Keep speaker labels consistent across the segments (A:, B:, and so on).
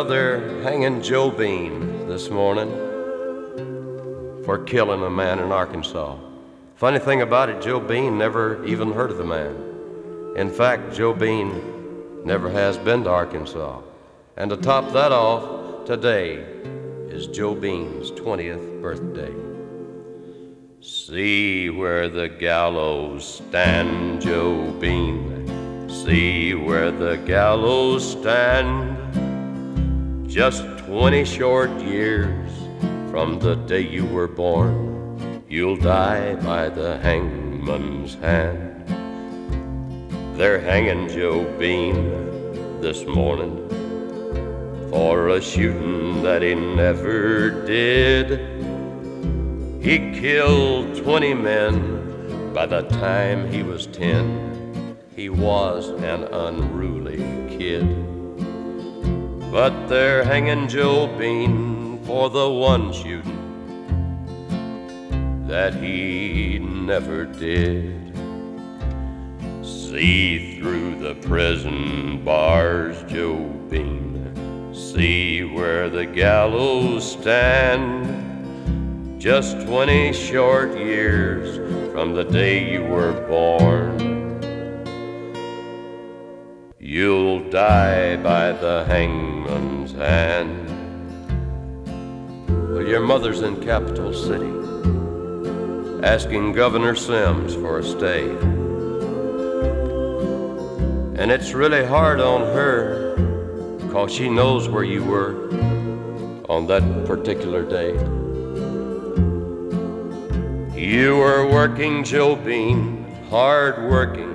A: Well, they're hanging Joe Bean this morning for killing a man in Arkansas. Funny thing about it, Joe Bean never even heard of the man. In fact, Joe Bean never has been to Arkansas. And to top that off, today is Joe Bean's 20th birthday. See where the gallows stand, Joe Bean. See where the gallows stand. Just 20 short years from the day you were born. You'll die by the hangman's hand. They're hanging Joe Bean this morning for a shooting that he never did. He killed 20 men by the time he was 10. He was an unruly kid. But they're hanging Joe Bean for the one shooting that he never did. See through the prison bars, Joe Bean. See where the gallows stand. Just 20 short years from the day you were born. You'll die by the hangman's hand. Well, your mother's in Capital City, asking Governor Sims for a stay. And it's really hard on her, 'cause she knows where you were on that particular day. You were working, Joe Bean, hard working,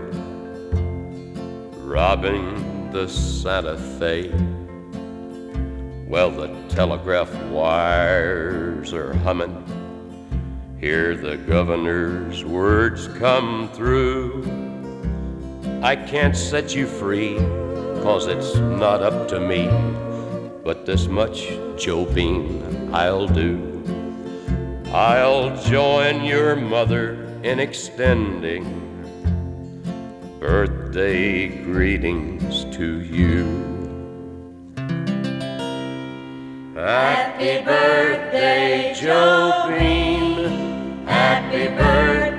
A: robbing the Santa Fe. Well, the telegraph wires are humming. Hear the governor's words come through. I can't set you free, 'cause it's not up to me. But this much, Joe Bean, I'll do. I'll join your mother in extending birthday greetings to you. Happy birthday, Joe Bean. Happy birthday.